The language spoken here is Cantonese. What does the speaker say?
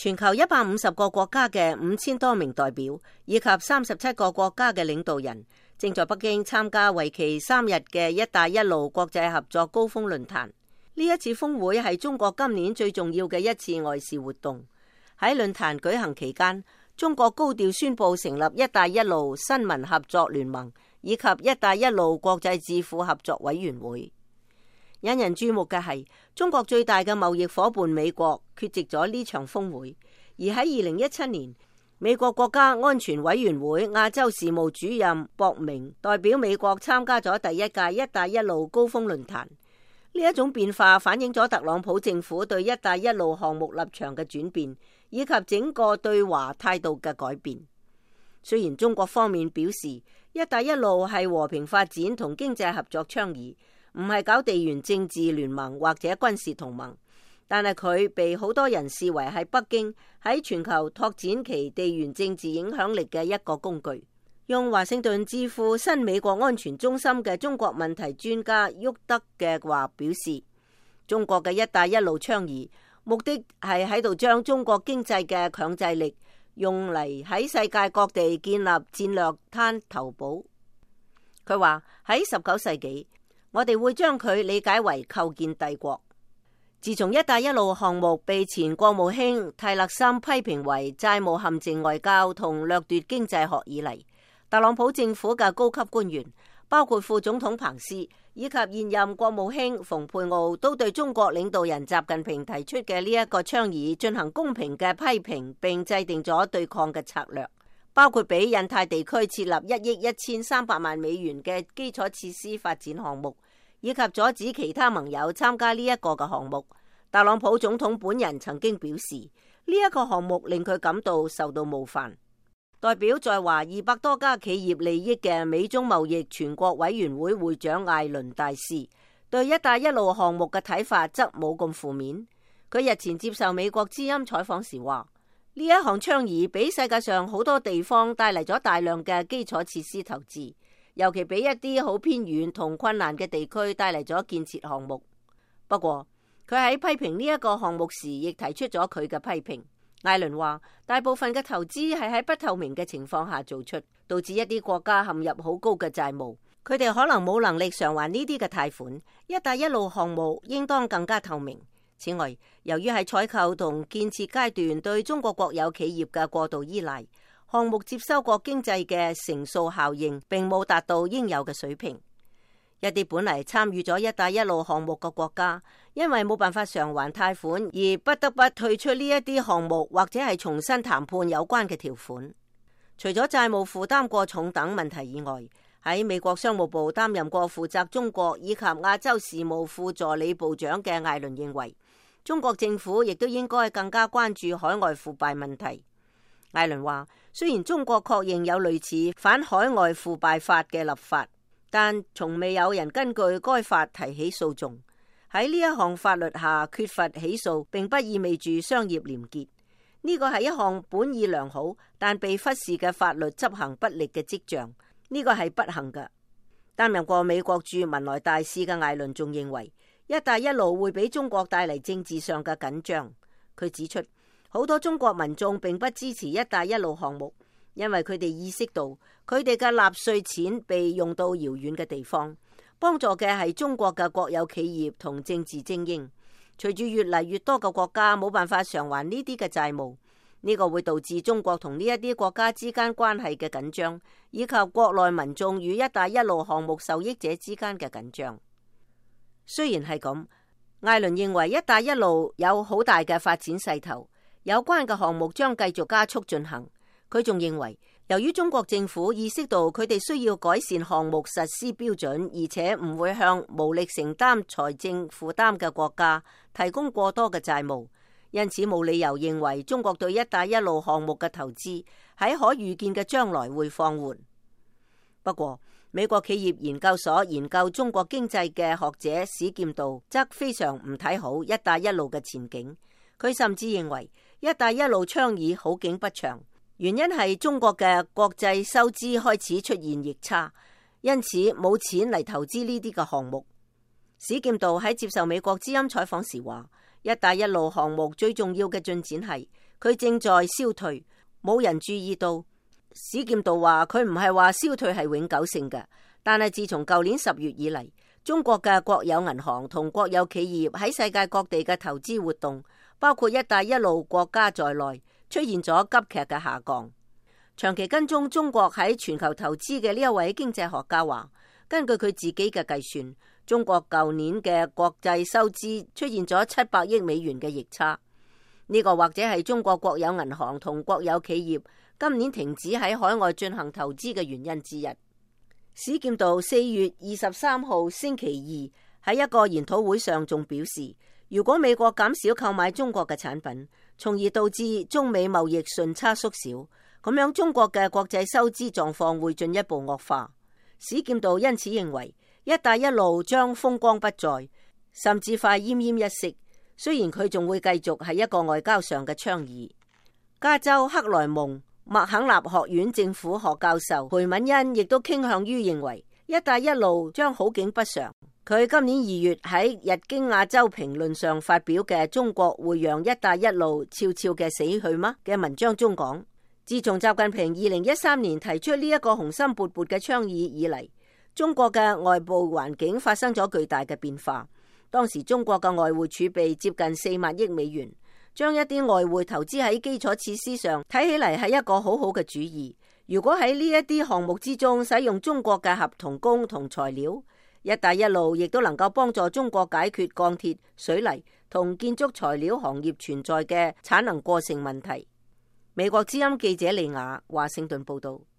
全球150個國家嘅5000多名代表，以及37個國家嘅領導人，正在北京參加為期3日嘅一帶一路國際合作高峰論壇。呢一次峰會係中國今年最重要嘅一次外事活動。喺論壇舉行期間，中國高調宣布成立一帶一路新聞合作聯盟以及一帶一路國際智庫合作委員會。引人注目嘅係，中國最大嘅貿易夥伴美國缺席咗呢場峰會，而喺2017年，美國國家安全委員會亞洲事務主任博明代表美國參加咗第一屆一帶一路高峰論壇。呢一種變化反映咗特朗普政府對一帶一路項目立場嘅轉變，以及整個對華態度嘅改變。雖然中國方面表示一帶一路係和平發展同經濟合作倡議，唔係搞地緣政治聯盟或者軍事同盟，但係佢被好多人視為係北京喺全球拓展其地緣政治影響力嘅一個工具。用華盛頓智庫新美國安全中心嘅中國問題專家沃德嘅話表示，中國嘅一帶一路倡議目的係喺度將中國經濟嘅強制力用嚟喺世界各地建立戰略灘頭堡。佢話喺19世紀，我哋會將佢理解為構建帝國。自從一帶一路項目被前國務卿泰勒森批評為債務陷阱外交同掠奪經濟學以嚟，特朗普政府嘅高級官員，包括副總統彭斯以及現任國務卿蓬佩奧，都對中國領導人習近平提出嘅呢一個倡議進行公平嘅批評，並制定咗對抗嘅策略，包括俾印太地區設立1億1300萬美元嘅基礎設施發展項目，以及阻止其他盟友參加呢一個嘅項目。特朗普總統本人曾經表示，呢一個項目令佢感到受到冒犯。代表在華200多家企業利益嘅美中貿易全國委員會會長艾倫大使對一帶一路項目嘅睇法則冇咁負面。佢日前接受美國之音採訪時話，呢一項倡議俾世界上好多地方帶嚟咗大量嘅基礎設施投資，尤其俾一啲好偏遠同困難嘅地區帶嚟咗建設項目。不過佢喺批評呢一個項目時，亦提出咗佢嘅批評。艾倫話，大部分嘅投資係喺不透明嘅情況下做出，導致一啲國家陷入好高嘅債務，佢哋可能冇能力償還呢啲嘅貸款。一帶一路項目應當更加透明。此外，由於喺採購同建設階段對中國國有企業嘅過度依賴，項目接收國經濟嘅乘數效應並冇達到應有嘅水平。一啲本嚟參與咗一帶一路項目嘅國家，因為冇辦法償還貸款而不得不退出呢一啲項目，或者係重新談判有關嘅條款。除咗債務負擔過重等問題以外，喺美國商務部擔任過負責中國以及亞洲事務副助理部長嘅艾倫認為，中國政府亦都應該更加關注海外腐敗問題。艾倫話，雖然中國確認有類似反海外腐敗法嘅立法，但從未有人根據該法提起訴訟。喺呢一項法律下缺乏起訴，並不意味住商業廉潔。呢個係一項本意良好但被忽視嘅法律執行不力嘅跡象。呢個係不幸嘅。擔任過美國駐文萊大使嘅艾倫仲認為，一帶一路會俾中國帶嚟政治上嘅緊張。佢指出，好多中國民眾並不支持一帶一路項目，因為佢哋意識到佢哋嘅納稅錢被用到遙遠嘅地方，幫助嘅係中國嘅國有企業同政治精英。隨住越嚟越多嘅國家冇辦法償還呢啲嘅債務，呢個會導致中國同呢一啲國家之間關係嘅緊張，以及國內民眾與一帶一路項目受益者之間嘅緊張。雖然係咁，艾倫認為一帶一路有好大嘅發展勢頭，有關嘅項目將繼續加速進行。佢仲認為，由於中國政府意識到佢哋需要改善項目實施標準，而且唔會向無力承擔財政負擔嘅國家提供過多嘅債務，因此冇理由認為中國對一帶一路項目嘅投資喺可預見嘅將來會放緩。不過，美國企業研究所研究中國經濟嘅學者史劍道則非常唔睇好一帶一路嘅前景。佢甚至認為一帶一路倡議好景不長。原因係中國嘅國際收支開始出現逆差，因此冇錢嚟投資呢啲嘅項目。史劍道喺接受美國之音採訪時話，一帶一路項目最重要嘅進展係佢正在消退，冇人注意到。史劍道話佢唔係話消退係永久性嘅，但係自從舊年10月以嚟，中國嘅國有銀行同國有企業喺世界各地嘅投資活動，包括一帶一路國家在內，出現咗急劇嘅下降。長期跟蹤中國喺全球投資嘅呢一位經濟學家話，根據佢自己嘅計算，中國舊年嘅國際收支出現咗700億美元嘅逆差。呢個或者係中國國有銀行同國有企業今年停止喺海外進行投資嘅原因之一。史劍道4月23號星期二喺一個研討會上仲表示，如果美國減少購買中國嘅產品，從而導致中美貿易順差縮小，咁樣中國嘅國際收支狀況會進一步惡化。史劍道因此認為，一帶一路將風光不再，甚至快奄奄一息。雖然佢仲會繼續係一個外交上嘅倡議。加州克萊蒙麥肯納學院政府學教授裴敏恩亦都傾向於認為，一帶一路將好景不長。佢今年2月喺《日經亞洲評論》上發表嘅《中國會讓一帶一路悄悄嘅死去嗎？》嘅文章中講，自從習近平2013年提出呢一個雄心勃勃嘅倡議以嚟，中國嘅外部環境發生咗巨大嘅變化。當時中國嘅外匯儲備接近4萬億美元，將一啲外匯投資喺基礎設施上，睇起嚟係一個好好嘅主意。如果喺呢一啲項目之中使用中國嘅合同工同材料，一帶一路亦都能夠幫助中國解決鋼鐵、水泥同建築材料行業存在嘅產能過剩問題。美國之音記者李雅華盛頓報道。